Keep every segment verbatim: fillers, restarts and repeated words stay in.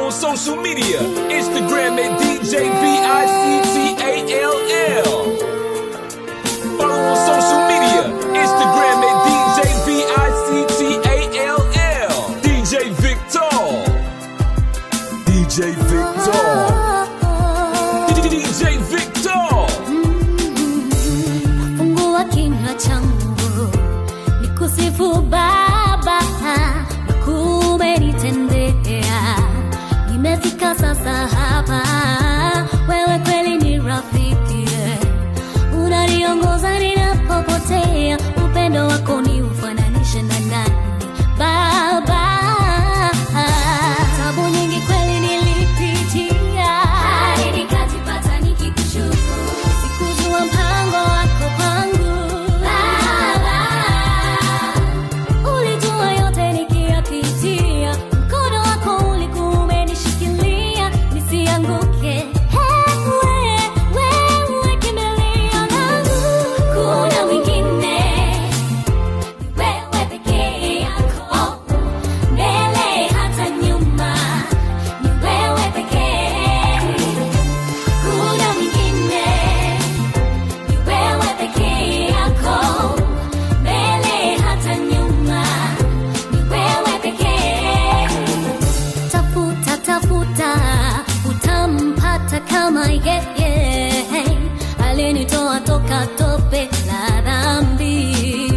on social media. Instagram at D J V I C T A L L. Follow on social media. Instagram at D J V I C T A L L. D J Victor. D J Victor. D J Victor. Fungua kinywa changu nikusifu Baba, umenitendea. Nimefika sasa hapa, wewe kweli ni rafiki, unaniongoza ninapopotea. Upendo wako ni ufananishe na nani Baba? Tabu nyingi kweli nilipitia, hadi nikajipata nikikushukuru. Sikujua mpango wako kwangu Baba, ulijua yote nikiyapitia. Mkono wako ulikuwa umenishikilia nisianguke. Wewe, wewe kimbilio langu. Kuna wengine, wewe pekee yako, mbele hata nyuma, ni wewe pekee. Kuna wengine, wewe pekee yako, mbele hata nyuma, ni wewe pekee. Tafuta, tafuta, utampata kama yeye alinitoa toka tope la dhambi.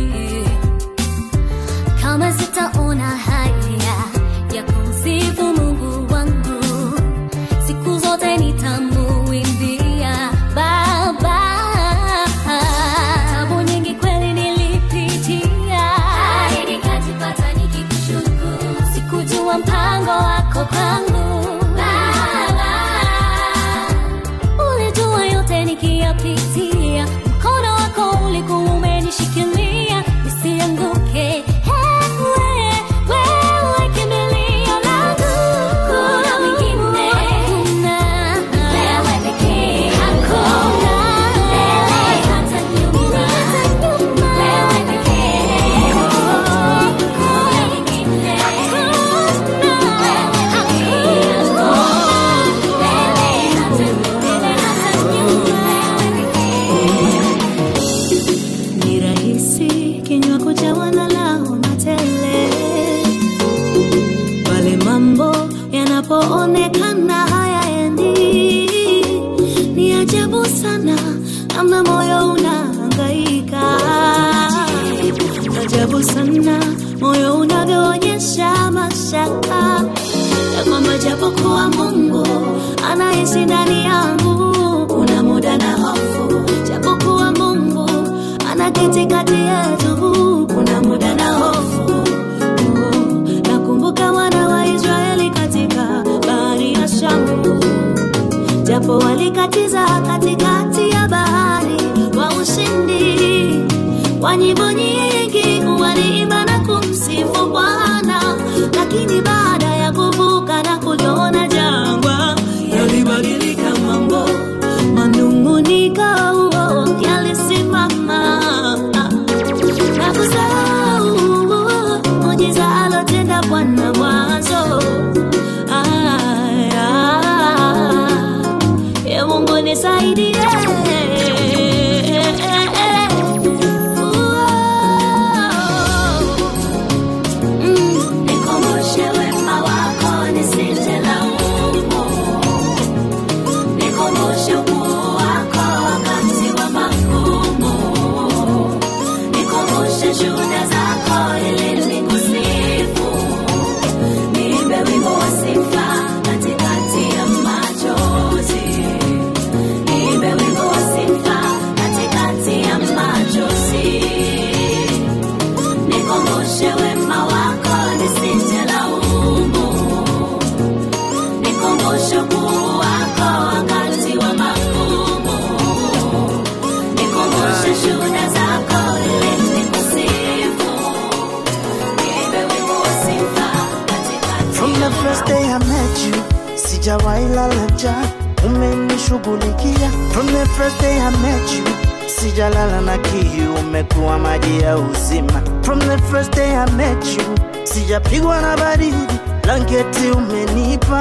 Kama sitaona haya ya kumsifu Mungu wangu, siku zote nitamuimbia Baba. Tabu nyingi kweli nilipitia, hadi nikajipata nikikushukuru. Sikujua mpango wako kwangu Baba, ulijua yote nikiyapitia. Mkono wako ulikuwa umenishikilia nisianguke. Wewe, wewe kimbilio langu. Kuna wengine, wewe pekee yako, mbele hata nyuma, wewe pekee. Kuna wengine, wewe pekee yako, mbele hata nyuma, wewe pekee. Ni rahisi kinywa kujawa na lawama tele, pale mambo yanapoonekana hayaendi. Ni ajabu sana namna moyo unahangaika, ajabu sana moyo unavyoonyesha mashaka ya kwamba japokuwa Mungu anaishi ndani yangu, kuna muda na hofu. Japokuwa Mungu anaketi kati yetu, kuna muda na hofu. Oh, nakumbuka wana wa Israeli katika bahari ya Shamu, japo walikatiza katikati ya bahari kwa ushindi. Kwa nyimbo nyingi waliimba na kumsifu Bwana, lakini baada ya kuvuka na kuliona jangwa, yalibadilika mambo. Manunguniko yalisimama na kusahau muujiza alotenda Bwana mwanzo. Ee Mungu nisaidie, nikumbushe wema wako nisije laumu. Nikumbushe ukuu wako wakati wa magumu. Nikumbushe shuhuda zako ili nikusifu. Niimbe wimbo wa sifa katikati ya machozi. Niimbe wimbo wa sifa katikati ya machozi. Nikumbushe wema wako nisije laumu. Nikumbushe ukuu wako wakati wa magumu. Nikumbushe shuhuda zako ili nikusifu. Niimbe wimbo wa sifa katikati. From the first day I met you, sijawahi lala njaa, umenishughulikia. From the first day I met you, sijalala na kiu, umekuwa maji ya uzima. From the first day I met you, sijapigwa na baridi, blanketi umenipa.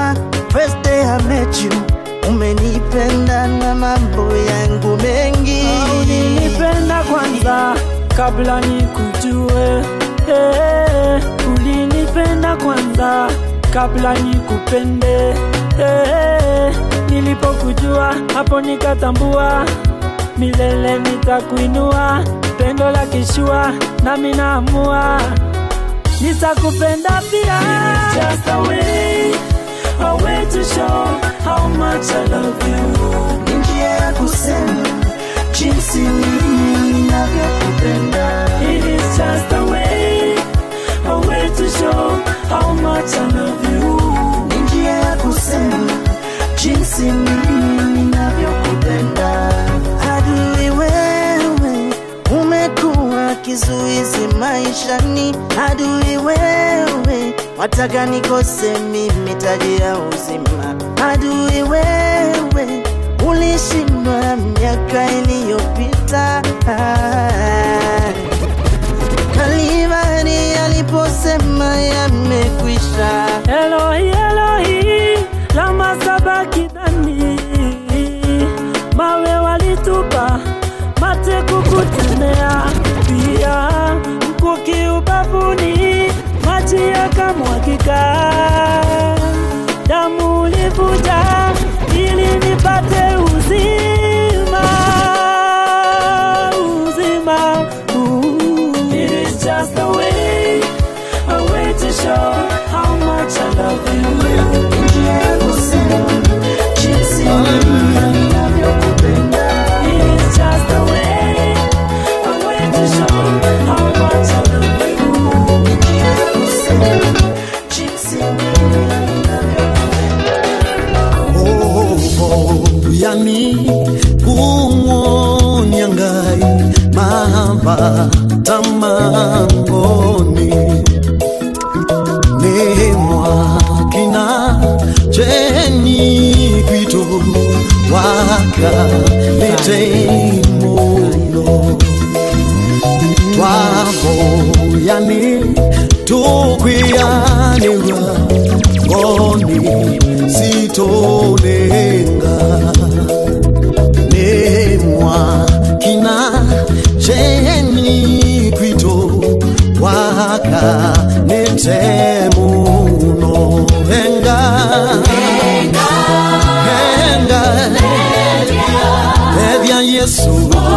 first day I met you, umenipenda na mambo yangu mengi. Ulinipenda kwanza kabla nikujue, eh, ulinipenda kwanza kabla nikupende, eh, nilipokujua hapo nikatambua milele nitakuinua, pendo la kishua nami naamua nitakupenda pia. Just a way, a way to show how much I love you. Njia ya kusema jinsi mimi ninavyokupenda. It is just a way, a way to show how much I love you. Njia ya kusema jinsi mimi ninavyokupenda. Adui wewe umekuwa kizuizi maishani. Adui wewe wataka nikose mimi taji ya uzima. Adui wewe ulishindwa miaka iliyopita. Kalvari aliposema yamekwisha. Elohi, Elohi, lama sabakithani. Mawe walitupa, mate kukutemea. Pia mkuki ubavuni, maji yakamwagika. Damu ulivuja ili nipate uzima, uzima. Ooh. It is just a way, a way to show how much I love you. Njia ya kusema jinsi mimi ninavyokupenda. It is just a way, a way to show how much I love you. Njia ya kusema jinsi mimi yani kungonyangai mahamba tamangoni nemwa kina jeni kwito waka letemono twabo yani tukwianiwa ngoni sitolenga nemwa kina jeni kwito waka netemuno henga henga Edia Yesu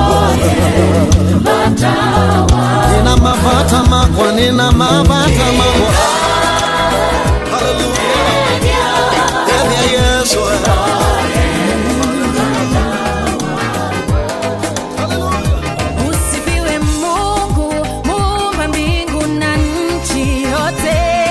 nina mabata makwa nina mabata makwa hallelujah Edia Yesu Usifiwe Mungu, muumba mbingu na nchi yote.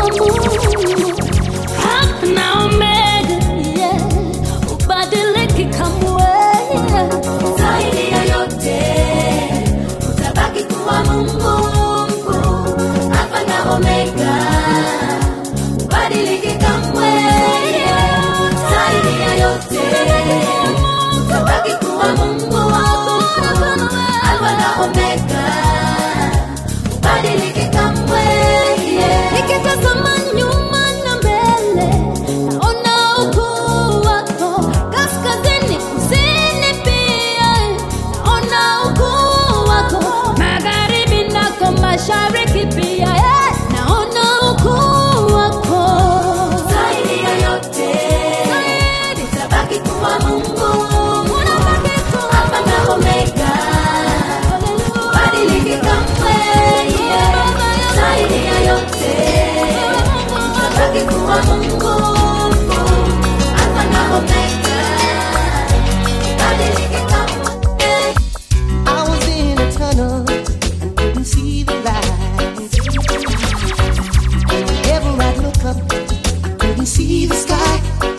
kuwa Mungu, Alfa na Omega, yeah, ubadiliki kamwe, yeah. Zaidi ya yote utabaki kuwa Mungu, Alfa na Omega, ubadiliki kamwe, yeah. Zaidi ya yote utabaki kuwa Mungu, Alfa na Omega, ubadiliki kamwe, yeah. Nikitazama nyuma na mbele, naona ukuu wako, kaskazini kusini pia, naona ukuu wako, magharibi nako mashariki pia, yeah. Naona ukuu wako. Zaidi ya yote utabaki kuwa Mungu, Alfa na Omega, ubadiliki kamwe, yeah. Zaidi ya yote utabaki kuwa Mungu, Alfa na Omega, ubadiliki kamwe. I was in a tunnel and couldn't see the light. Whenever I look up, I couldn't see the sky.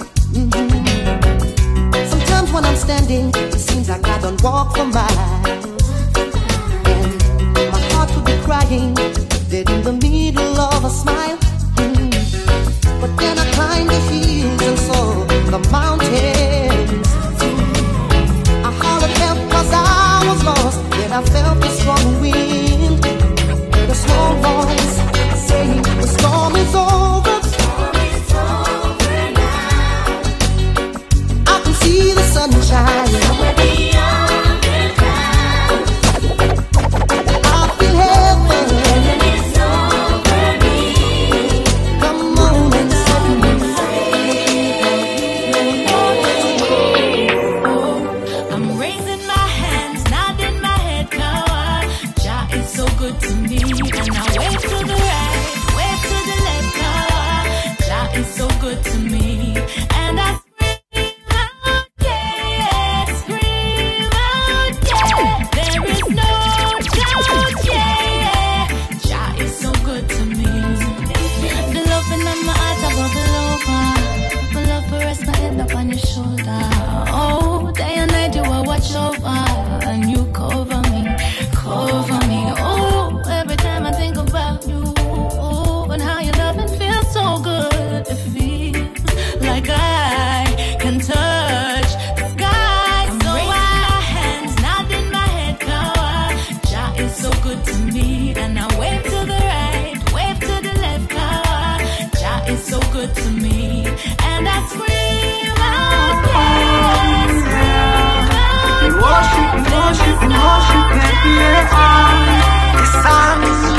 Mm-hmm. Sometimes when I'm standing, it seems like I don't walk for miles. And my heart would be crying, dead in the middle of a smile. Mm. But then I climbed the hills and saw the mountains. I hollered help 'cause I was lost. Then I felt the strong wind, the small voice saying the storm is over. I can see the sunshine. I feel heaven. Come on and set me free. I'm raising my hands, nodding my head now. Jah is so good to me, and I wave to the right, wave to the left now. Jah is so good to me, and I scream out, yeah, scream out, yeah. There is no doubt, yeah. Jah is so good to me. The love in my heart I bubble over. My love will rest my head up on your shoulder. Oh, day and night you will watch over, and you cover me, cover me. Oh, every time I think about you, oh, and how your loving feels so good. It feels like I can touch the sky. So I raise my hands, nodding my head now. Jah is so good to me, and I wave to the right, wave to the left now. Jah is so good to me, and I scream out, yeah, scream out, We worship, we worship, we worship at the the sun.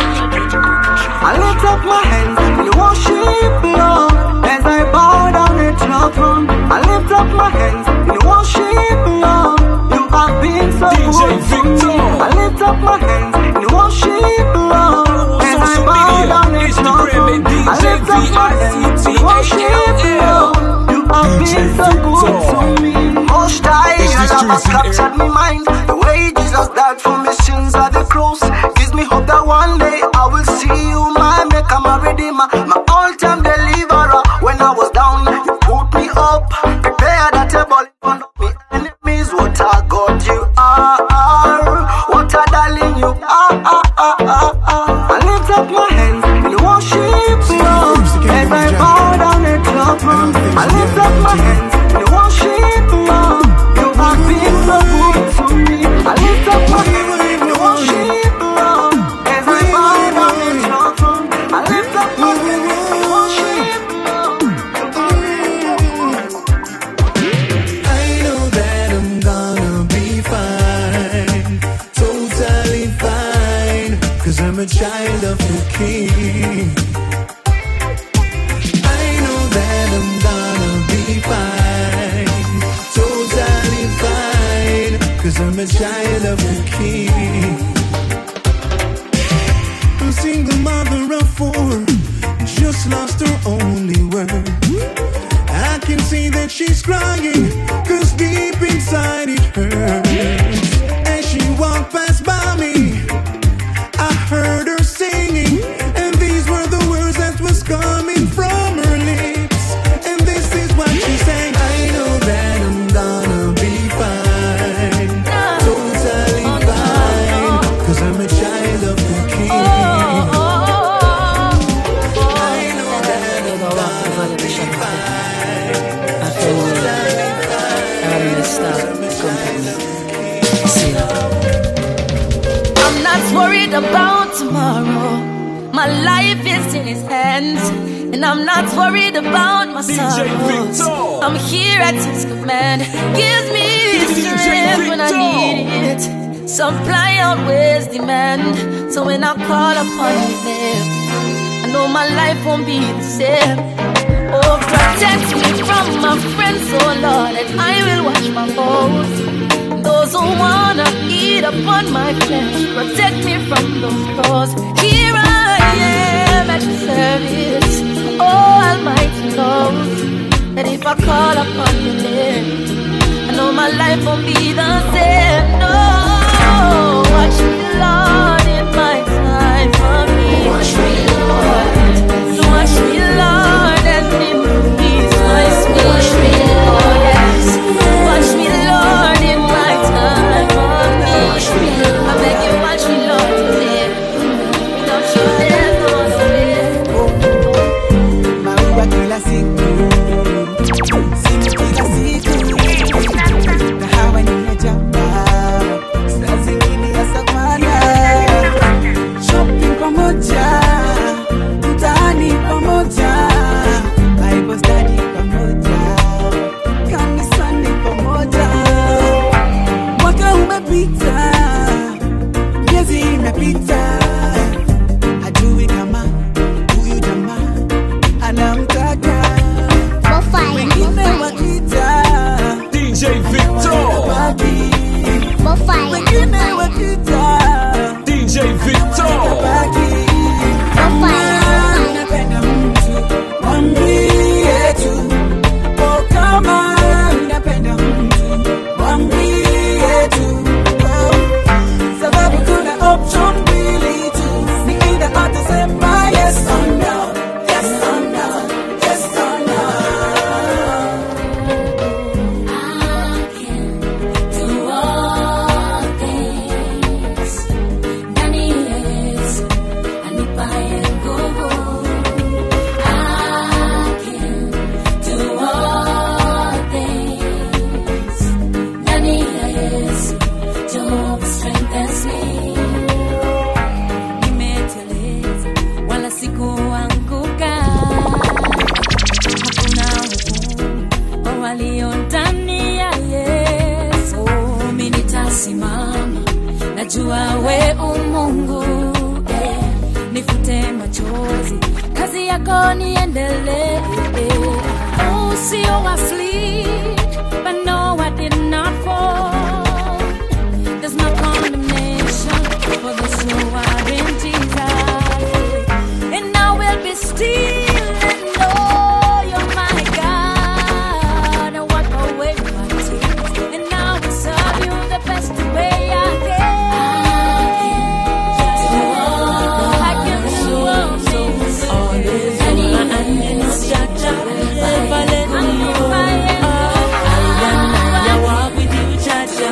I lift up my hands and worship, Lord, as I bow down at your throne. I lift up my hands and worship, Lord. You have been so D J good to me. Victor. I lift up my hands and worship, Lord, as I Social bow media, down at your Instagram throne. at D J I lift up my hands and worship, Lord. You have been so good to me. Most high, It's your the love has truth in captured my mind. The way Jesus died for my sins at the cross gives me hope that one day I will see you, my maker, my redeemer, my all-time deliverer. When I was down, you put me up, prepared a table in front of me enemies. What a God you are, what a darling you are. I lift up my hands and worship you as I bow down at your throne. I lift up my hands and worship you. You have been so good to me. I lift up my hands and worship you as I bow down at your throne. I lift up my hands and worship you. I know that I'm gonna be fine, totally fine, 'cause I'm a child of the King. I know that I'm gonna be fine, totally fine, 'cause I'm a child of the King. I'm single mother of four, just lost her only word. I can see that she's crying, 'cause deep inside it hurts. As she walked past by me, I heard her singing, and these were the words that was coming worried about tomorrow. My life is in his hands, and I'm not worried about my sorrows. I'm here at his command. Gives me strength when I need it. Supply always demand. So when I call upon him, I know my life won't be the same. Oh, protect me from my friends, oh Lord, and I will watch my foes. Those who wanna eat upon my flesh, protect me from those crows. Here I am at your service. Oh, Almighty knows that if I call upon your name, I know my life won't be the same. No, watch me, Lord, in my time for me. Watch me, Lord. Watch me, Lord, and increase my speed. Watch me, Lord, yes. Watch me, Lord, in my time for me. Watch me, Lord. I beg you, watch me, Lord, today. Without you, there's no other way. Maua kila siku, simu kila siku, kahawa nimejamba, saa zingine ya savana, shopping pamoja, mtaani pamoja, Bible study pamoja, kanisani pamoja. Mwaka umepita, miezi imepita, hajui kama huyu jamaa anamtaka. Wengine wakita D J Victor, wengine wakita D J Victor. Unapenda mtu mwambie tu, oh kama unapenda mtu mwambie tu, oh, sababu kuna option mbili tu, ni either atasema yes or no, yes or no, yes or no. Nimeteleza wala sikuanguka, hakuna hukumu kwa walio ndani ya Yesu. Mimi nitasimama, najua we umungu, eh, nifute machozi, kazi yako niendelee. Oh, sio asleep, but no, I did not fall. There's no condemnation for those who are in Jesus, and I will be still and know you're my God, and wipe away my tears, and I will serve you the best way I can. I can do all things, always in my hands, Jaja, never let me go. I walk with you, Jaja.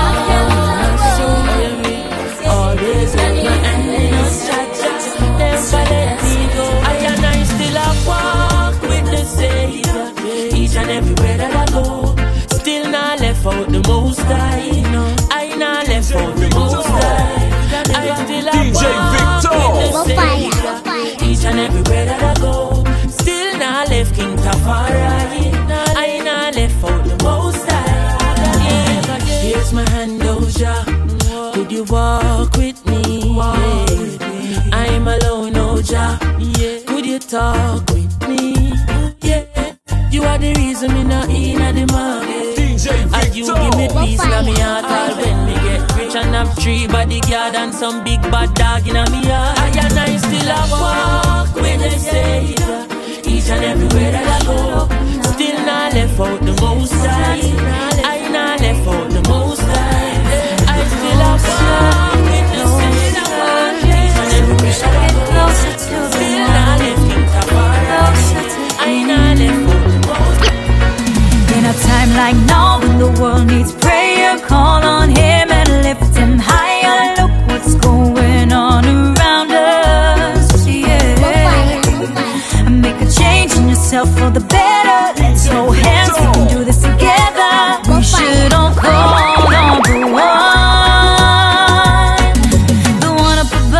Always with my hands, Jaja, never let me go. I and I still I walk with the Savior, each and everywhere that I go. Still not left out the Most High, I not left out the Most High. I still I D J walk Victor. with the Savior, each and everywhere that I go. Still not left King Tafari, I not left out the Most High. Yeah, here's my hand, oh Jah. Could you walk with me? Yeah. I'm alone, oh Jah. Yeah. Could you talk with me? Yeah. You are the reason me not in the market. D J And you give me peace in my heart all when me get rich and have three bodyguard and some big bad dog in my heart. I and I still a walk with the Savior, each and everywhere that I go. Still not left out the Most High, I not left out the Most High. I still a walk with the Savior, each and everywhere that I go. Still not left King Tafari, I not left out the Most High. In a time like now, when the world needs prayer, call on Him and lift Him higher. Look what's going on around us, yeah. Make a change in yourself for the better. Let's hold hands, we can do this together. We should all call on the one, the one up above.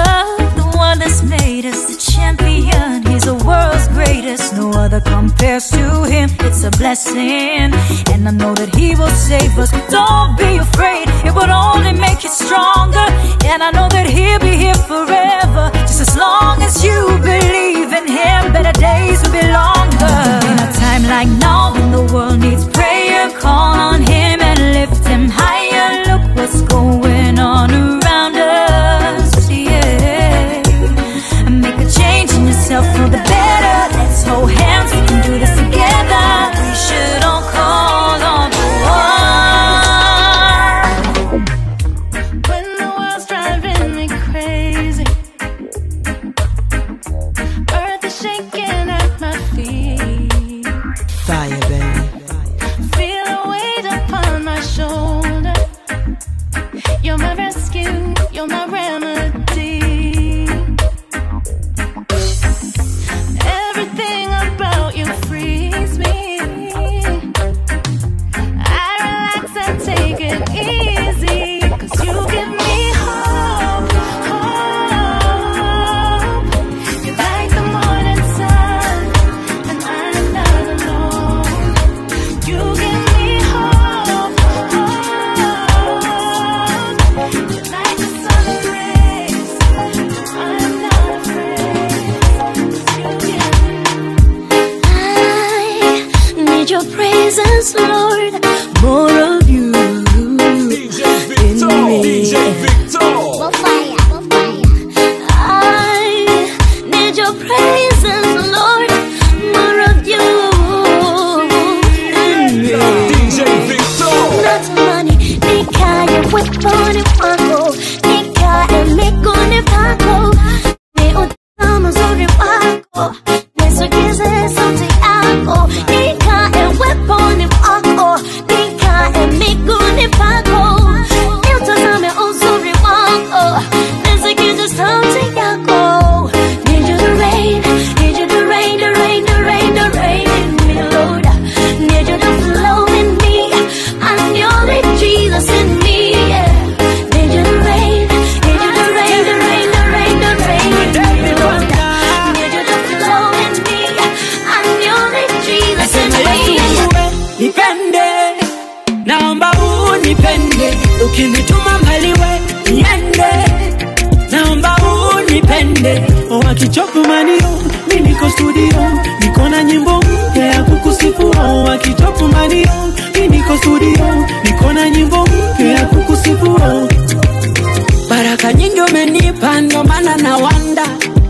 compares to him. It's a blessing, and I know that he will save us. Don't be afraid, it will only make you stronger. And I know that he'll be here forever, just as long as you believe in him. Better days will be longer. In a time like now, when the world needs prayer, call on him and lift him higher. Look what's going on around us, yeah. And make a change in yourself for the better. Let's hold hands, we can do this together. We should all call on the one. When the world's driving me crazy, earth is shaking at my feet. Fire, baby. Feel a weight upon my shoulder. You're my rescue, you're my remedy. Everything about you frees me. I relax and take it easy, 'cause you give me hope, hope. You're like the morning sun, and I'm not alone. You give me hope, hope. You're like the sun rays, I'm not afraid. 'Cause you give me. I need your presence, Lord. More of you D J Victor, D J Victor. I need your presence, Lord. More of you in me. D J Victor. Natamani nikae weponi wako, nikae miguuni pako, niutazame uzuri wako, nisikize sauti yako. Nikae weponi wako, nikae miguuni pako, niutazame uzuri wako, nisikize sauti yako. Need you to rain, need you to rain, to rain, to rain, to rain in me, Lord. Need you to flow in me, and your Jesus in me, yeah. Need you to rain, need you to rain, to rain, to rain, to rain in me, Lord. Need you to flow in me, and your Jesus in me. Nipende, naomba unipende, ukinituma mbali we niende. Naomba unipende, wakichoka manio, mimi niko studio, niko na nyimbo mpya ya kukusifu. Wakichoka manio, mimi niko studio, niko na nyimbo mpya ya kukusifu. Baraka nyingi umenipa, ndo maana na wanda.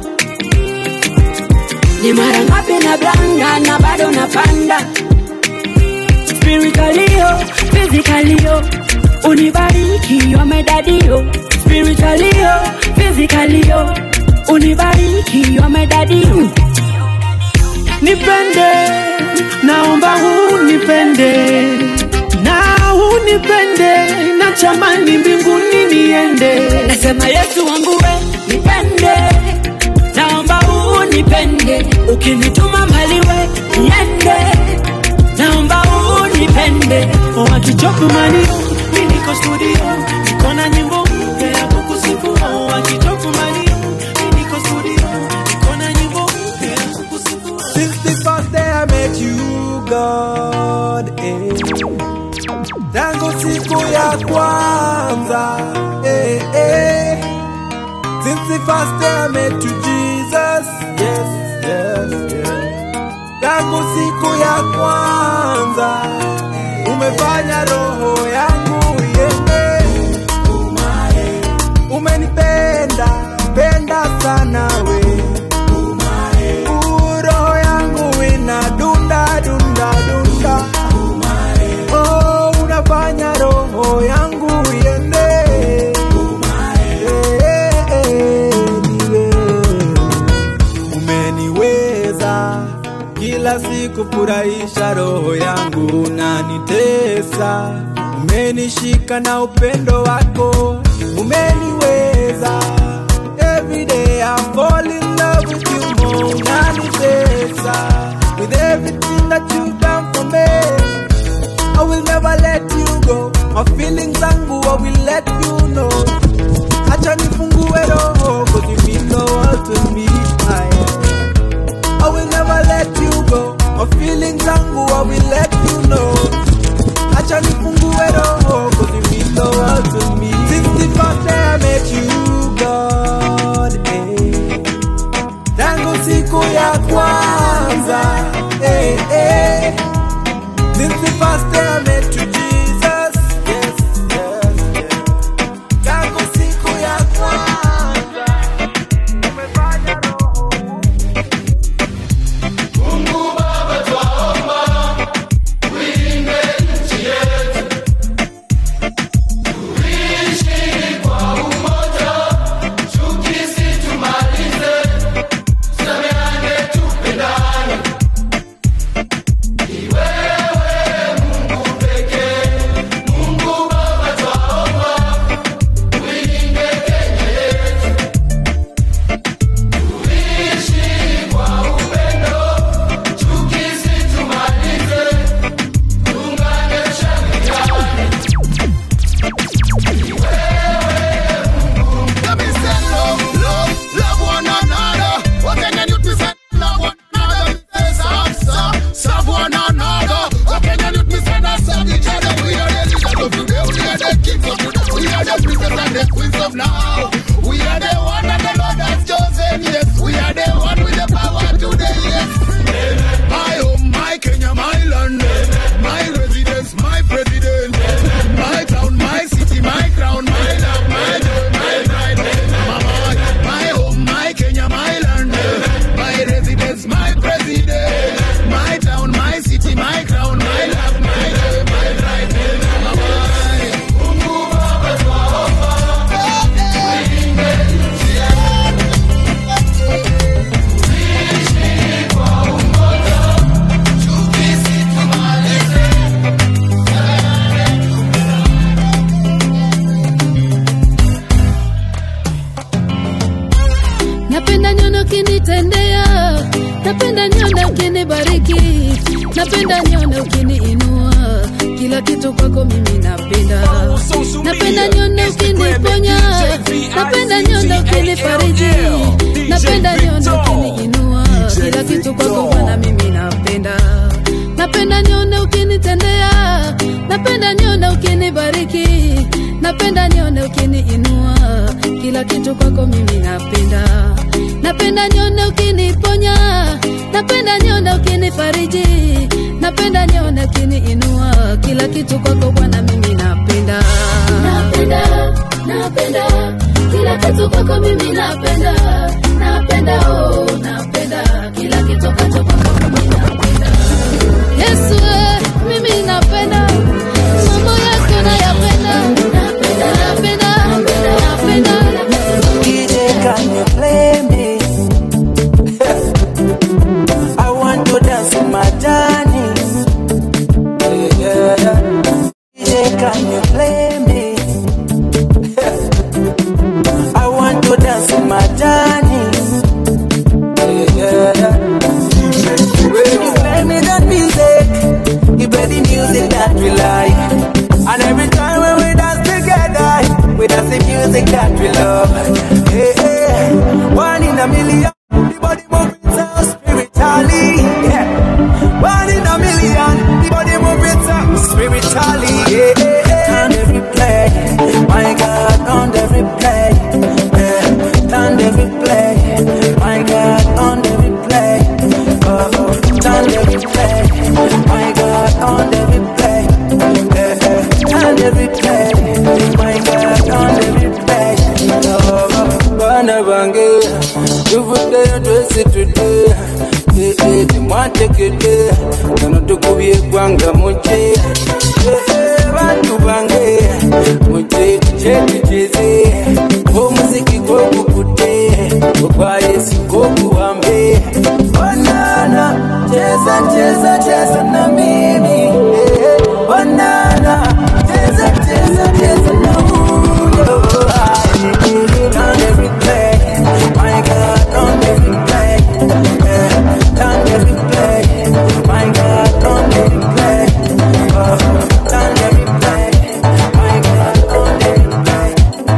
Ni mara ngapi na blanga na bado napanda. Spiritually, physically, unibariki wamedadio. Spiritually, physically, unibariki wamedadio. Nipende, naomba unipende, na unipende, na chamani mbinguni niende. Nasema Yesu wangu we, nipende, naomba unipende, ukinituma mbali we niende. Naomba unipende, wakichoka manio, mimi niko studio, niko na nyimbo mpya ya kukusifu. Wakichoka manio, mimi niko studio, niko na nyimbo mpya ya kukusifu. Since the first day I met you, God, eh. Tangu siku ya kwanza, eh, eh. Since the first day I met you, Jesus, yes, yes, yes. Tangu siku ya kwanza, umefanya roho yangu iende. Umenipenda, penda sana we. Roho yangu ina dunda, dunda, dunda. Oh, unafanya roho yangu iende. Eh, eh, niwe. Umeniweza kila siku furahisha roho yangu, unanitesa. Umenishika na upendo wako, umeniweza. Every day I fall in love with you more, unanitesa. With everything that you've done for me, I will never let you go. My feelings zangu I will let you know. Acha nifungue roho, 'cause you mean the world to me. I, I will never let you go. My my feelings zangu I will let you know. Acha nifungue roho, cause you mean the world to me. Since the first day I met you, God, eh. Tangu siku ya kwanza, eh, eh. Since the first day I met you, Jesus, yes, yes, yes. Tangu siku ya kwanza, umefanya roho. Mungu Baba twaomba, uilinde nchi yetu. Tuishi kwa umoja, chuki situmalize. Tusameane, tupendane. Ni wewe Mungu pekee. Mungu Baba twaomba, uilinde Kenya yetu. Tuishi kwa upendo, chuki situmalize. Tuungane, tushangiane. Ni wewe Mungu. Let me say love, love, love one another. What can you do? Say love one another. Say serve, serve, serve one another. What can you do? Say not serve each other. We are the leaders of today. We are the kings of today. We are the princes and the queens of now. We are the one that the Lord has chosen. Yes, we are the one with the power today. Yes. My home, my Kenya, my land, my residence, my president, my town, my city, my crown, my love, my joy, my pride. Mama, my home, my Kenya, my land, my residence, my president, my town, my city, my crown, my love, my joy, my pride. Mama, Mungu Baba twaomba, uilinde nchi yetu. Tuishi kwa umoja, chuki situmalize. Napenda nyono ukinitendea, napenda nyono ukinibariki, napenda nyono ukiniinua, kila kitu kwako mimi napenda. Napenda nyono ukiniponya, napenda nyono ukinifariji, napenda nyono ukiniinua, kila kitu kwako Bwana mimi napenda. Napenda nyono ukinitendea, napenda nyono ukinibariki, napenda nyono ukiniinua, kila kitu kwako mimi napenda. Napenda nyono ukiniponya, napenda nyono ukinifariji, napenda nyono ukiniinua, kila kitu kwako Bwana mimi napenda. Napenda, napenda, kila kitu kwako mimi napenda. Napenda, oh, napenda, kila kitu kwako mimi napenda. Yesu, eh, mimi napenda, mambo yako nayapenda. Napenda, napenda, napenda, napenda. D J, can you play me? I want to dance with my Johnny's. Yeah, yeah. D J, can you play me? I want to dance with my Johnny's. Yeah, yeah. When you play me that music, you play the music that we like. And every time when we dance together, we dance the music that we love. Hey, hey. One in a million, the body moving so spiritually. Yeah. One in a million, the body moving so spiritually. Yeah, yeah, yeah. On every play, my God, on every play. Yeah. On every play, my God, on every play. Oh, on every play, my God, on every play. Yeah. On every play, my God, on every play. Oh, Bana bange, you would dare dress it today. Eh, eh, the mwate kete, kano tukubye kwanga moche. Eh, eh, bantu bange, moche tuchete cheze. O muziki kwa kukute, kwa Yesu kwa kuambe. Banana, cheza cheza cheza na mimi. Eh, eh, banana, cheza cheza cheza na huyo. On every play, my God, on every play. Yeah, on every play, my God, on every play. Oh, on every play, my God, on every play.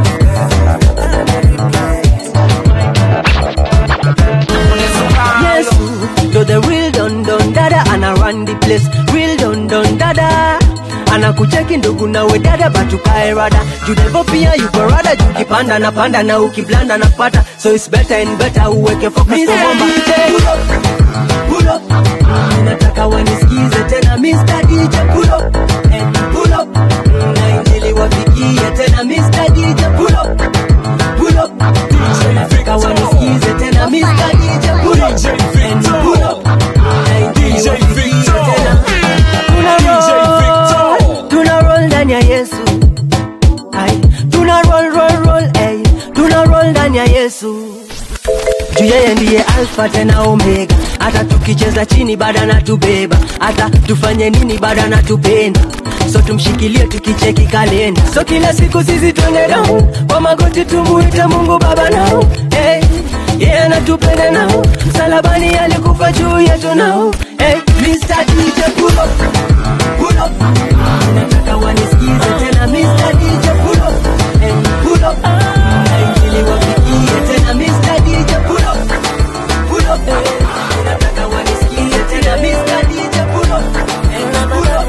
kucheki ndugu na we dada batukae rada. Judevo pia yuko rada, jukipanda na panda na ukiblanda na pata. So it's better and better uweke focus kwa mama. Pull up, pull up, nataka wanisikize tena Mister D J. Pull up, and pull up, na injili wafikie tena Mister D J. Pull up, pull up, nataka wanisikize tena Mister D J. Pull up, and pull up, na injili wafikie tena. Tuna roll, tuna roll ndani ya Yesu. Ay, tuna roll roll roll, ay, tuna roll ndani ya Yesu. Juu yeye ndiye alfa tena omega. Hata tukicheza chini bada na tubeba. Hata tufanye nini bada na tupenda. So tumshikilie tukicheki kalenda. So kila siku sisi twende down, kwa magoti tumuite Mungu Baba nao. Hey, yeye anatupenda nao. Msalabani alikufa juu yetu nao. Hey, Mister D J pull up, pull up. Nataka wanisikize tena Mister D J pull up, and pull up. Na injili wafikie tena Mister D J pull up, pull up. Nataka wanisikize tena Mister D J pull up, and pull up.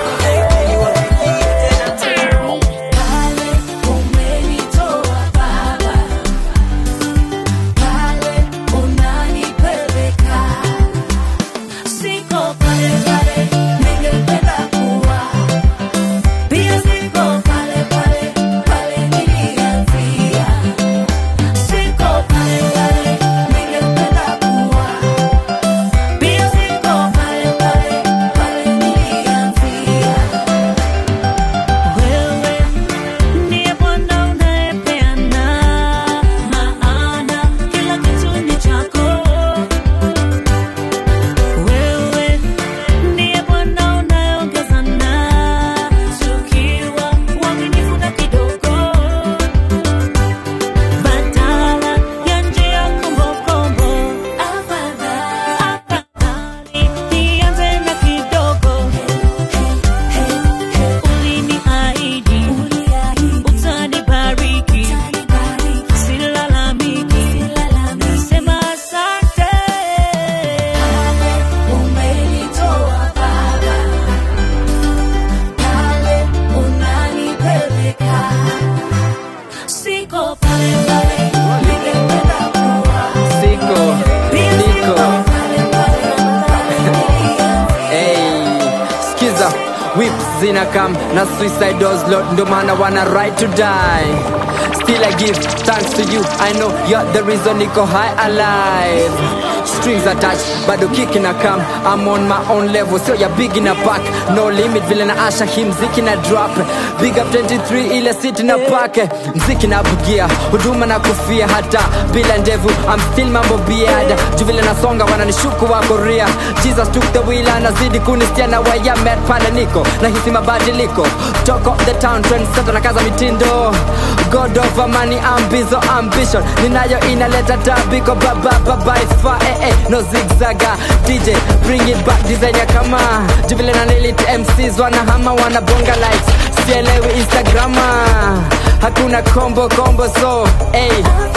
Come, na suicide doors lot, ndo maana wana right to die. Still I give thanks to you, I know you're the reason niko high alive. Strings attached, bado kicking a come. I'm on my own level, so you're big in a pack. No limit, vile na asha hii mziki na drop. Big up twenty-three, ile city na pake. Mziki na bugia, huduma na kufia. Hata bila ndevu, I'm still mambo beard. Juvile na songa, wananishuku wa Korea. Jesus took the wheel, anazidi kunistia na waya met pale niko. Na hisi mabadiliko, talk of the town, trend setter na kaza mitindo. God over money, ambizo, ambition. Ninayo inaleta tabiko, baba, baba, it's far, eh, eh. No zigzaga, D J, bring it back, designer kama. Juvile na elite M Cs, wana hama, wana bonga likes. Sielewi Instagrama, hakuna combo, combo, so, eh.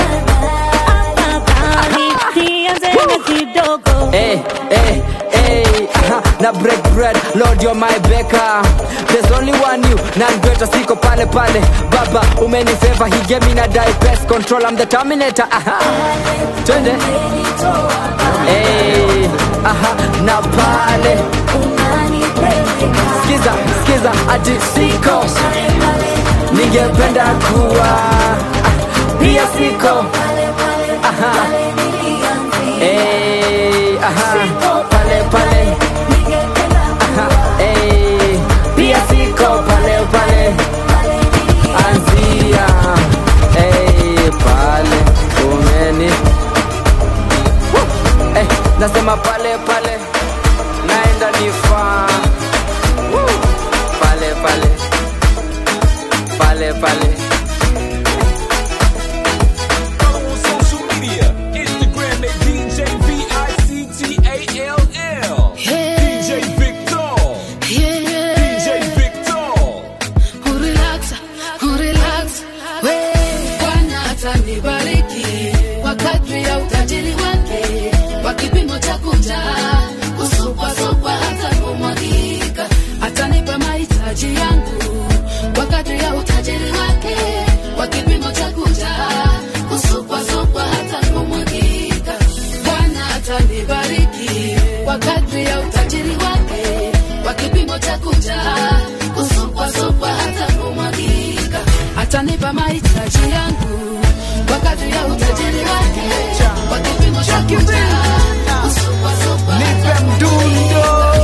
Hey, hey, hey, aha, na break bread, Lord you're my baker. There's only one you, none greater, siko pale pale. Baba, umeni favor, he gave me na die best control, I'm the Terminator, aha. Twende. Hey, aha, na pale. Skiza, skiza, ati siko. Ningependa kuwa, pia siko. Aha. Hey, aha, pale pale. Aha, hey, pia siko pale pale. Anzia, hey, pale umeni. Woo, hey, nasema pale pale. Naenda nifa. Woo, pale pale. Pale pale. Atanipa mahitaji yangu. atanibariki kwa kadri ya utajiri wake, kwa kipimo cha kujaa, kusopwa sopwa hata kumwagika. Atanipa mahitaji yangu kwa kadri ya utajiri wake, kwa kipimo cha kujaa, kusopwa sopwa hata kumwagika.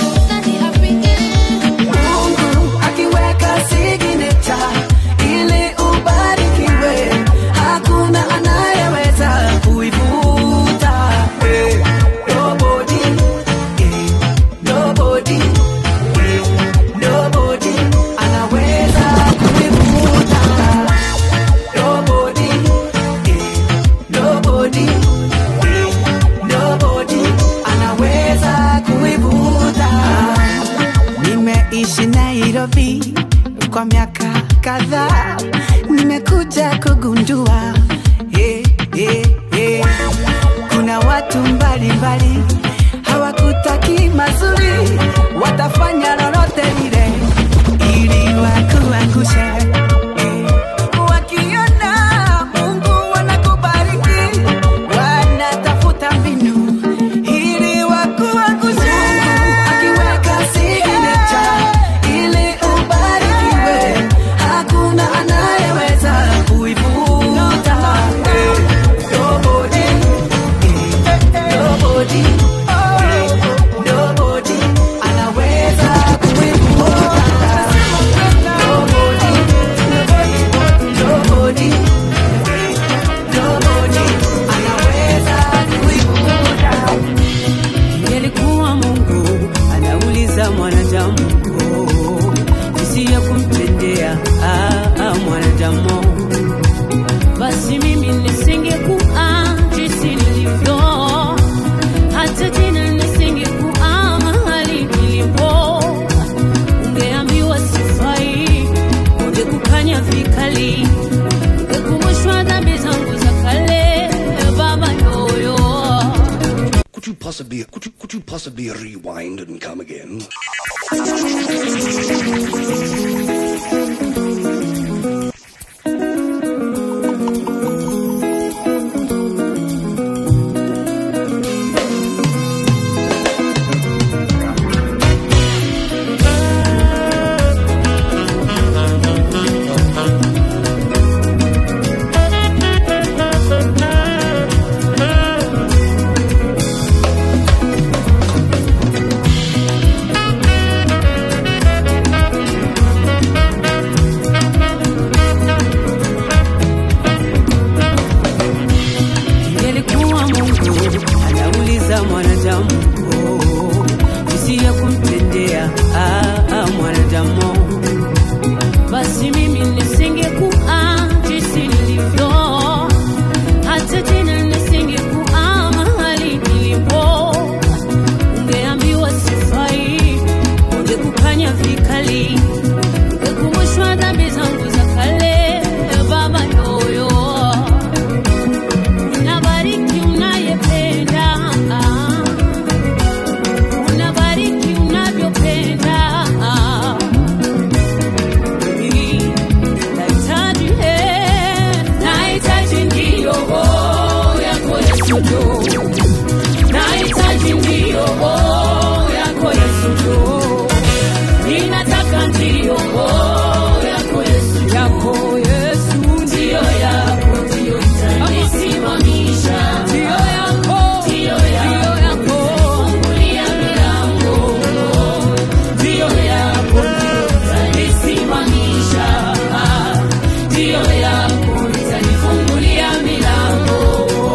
Mungu akiweka signature ili ubarikiwe, hakuna anayeweza kuivuta. Hey, nobody, hey, nobody, hey, nobody anaweza kuivuta. Nobody, hey, nobody, hey, nobody anaweza kuivuta. Nimeishi Nairobi kwa miaka kadhaa, nimekuja kugundua hey, hey, hey. Kuna watu mbalimbali hawakutaki mazuri, watafanya lolote lile ili wakuangushe. Hey. Wakiona Mungu wanakubariki, wanatafuta mbinu ili wakuangushe. Akiweka signature ili ubarikiwe, hakuna anayeweza kuivuta. Hey, nobody, hey, nobody, hey, nobody anaweza kuivuta. Nobody, nobody, hey, nobody anaweza kuivuta. Ingelikuwa Mungu anauliza mwanadamu jinsi ya kumtendea ah, ah, mwanadamu, basi mimi nisingekuwa jinsi nilivyo, hata jina nisingekuwa mahali nilipo. Ungeambiwa sifai, ungekukanya vikali, ungekumbushwa dhambi zangu za kale, baba yoyo. Could you possibly, could you, could you possibly rewind and come again? Ingelikuwa Mungu anauliza mwanadamu jinsi ya kumtendea ah, ah, mwanadamu, basi mimi nisingekuwa jinsi nilivyo, hata jina nisingekuwa mahali nilipo. Ungeambiwa sifai, ungekukanya vikali, ungekumbushwa dhambi zangu za kale, baba yoyo. Unabariki unayependa, unabariki unavyopenda. Nahitaji, nahitaji ndio yako Yesu tu, nahitaji ndio yako Yesu tu, ninataka ndio yako Yesu, yako Yesu, ndio yako, ndio itanisimamisha, ndio yako, ndio yako, fungulia milango, ndio yako, ndio itanisimamisha, ndio yako, itanifungulia milango.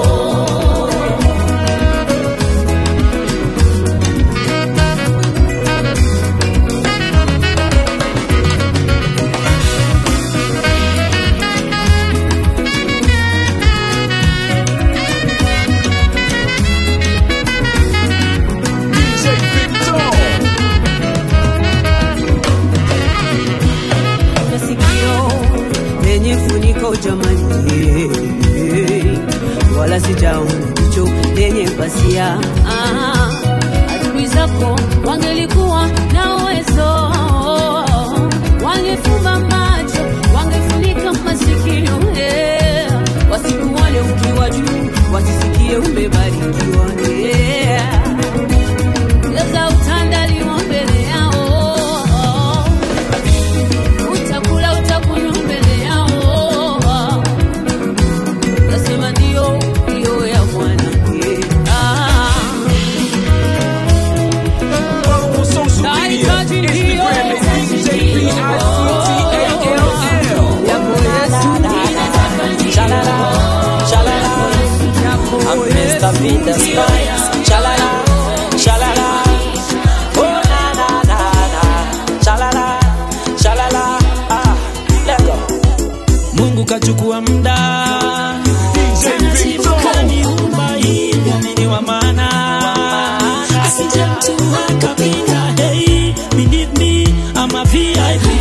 Masikio lenye funiko jamani, wala sijaona jicho lenye pasia. Ah, adui zako wangelikuwa na uwezo, wangefumba macho, wangefunika masikio, yeah. Wasikuone ukiwa juu, wasisikie umebarikiwa, yeah. fire. Shalala, shalala. Oh na na na na. Shalala, shalala. Ah, let go. Mungu kachukua muda. Taratibu kaniumba hivi mimi wa maana. Asije mtu akapinga. Hey, me need me, I'm a V I P.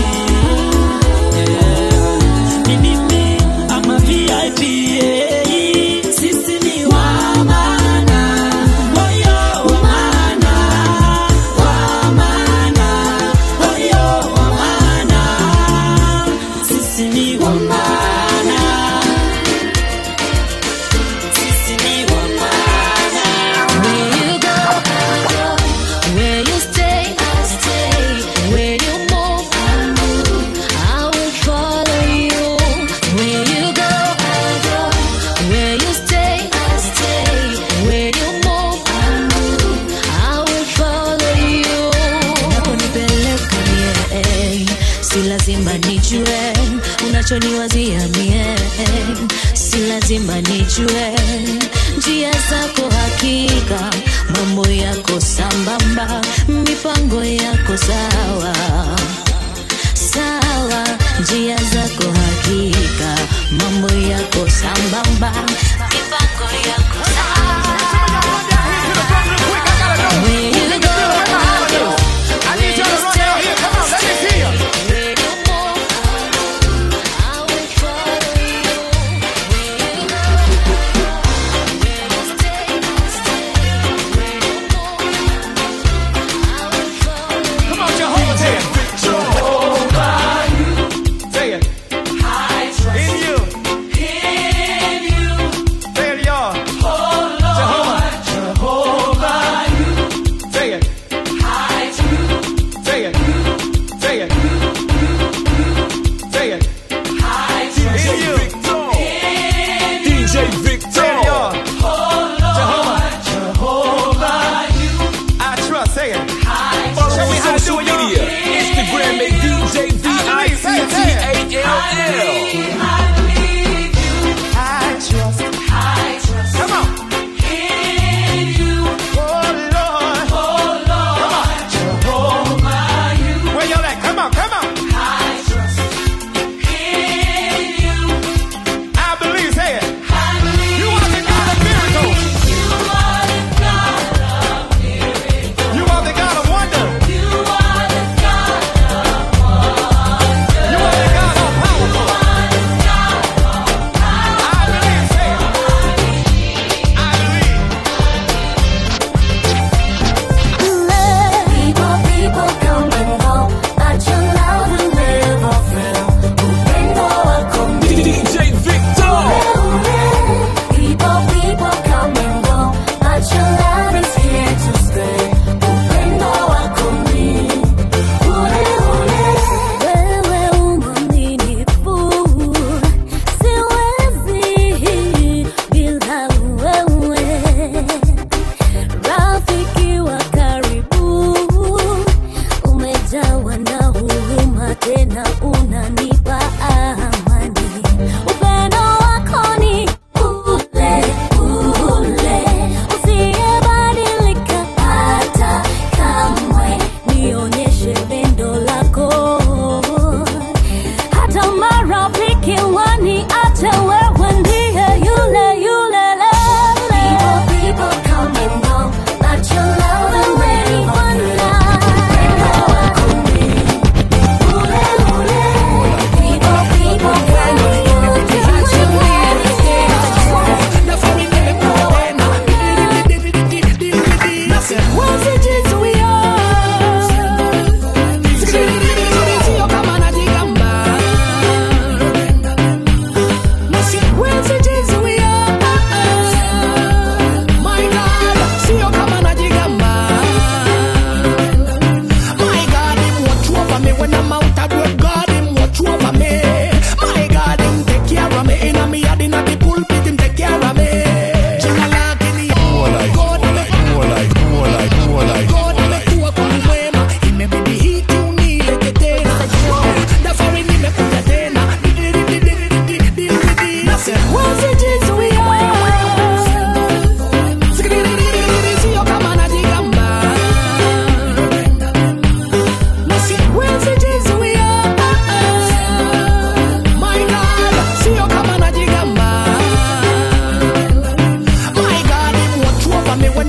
Unachoniwazia mie, si lazima nijue njia zako, hakika mambo yako sambamba, mipango yako sawa sawa, njia zako hakika mambo yako sambamba, mipango yako sawa. Where you go, I need you to run down here. Come on, let me see you. In you. In you. Say it, y'all.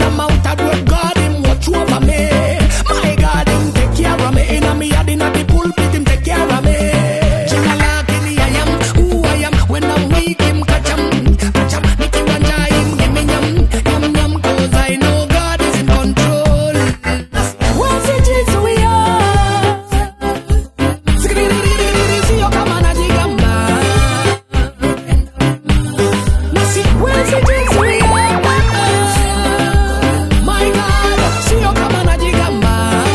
I'm out of road, God, him watch over me. My God, him take care of me. Inna me yard, inna the pulpit, him take care of me. Jingalak in the I am, who I am. When I'm weak, him catch him, catch him. Nicky Wanja, him give me yum, yum, yum. Cause I know God is in control. Once it is we are. See you come on a jigamba. Now see, once it is we are. My God, see you come on a jigamba.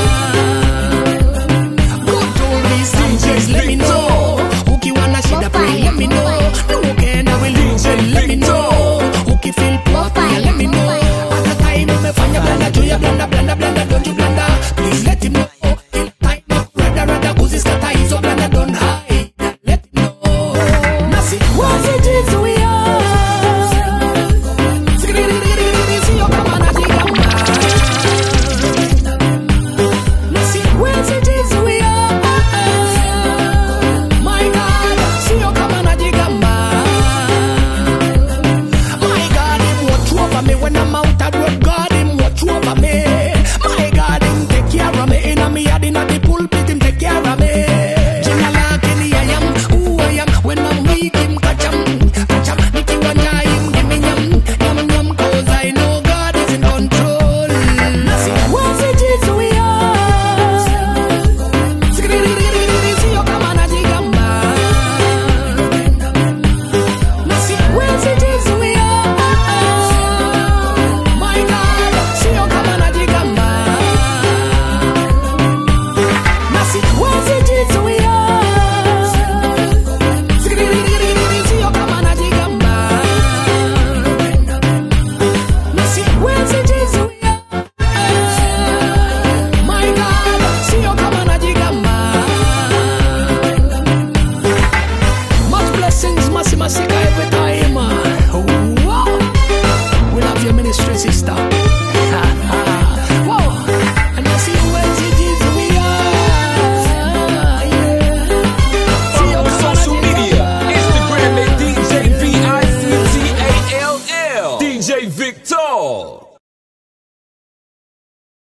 God told these D Js, let me know. Uki wanna shida pray, let me know. No can I will listen, let me know. Uki feel proper, let me know. At the time, umefanya blanda, juu ya blanda, blanda, blanda, don't you blanda.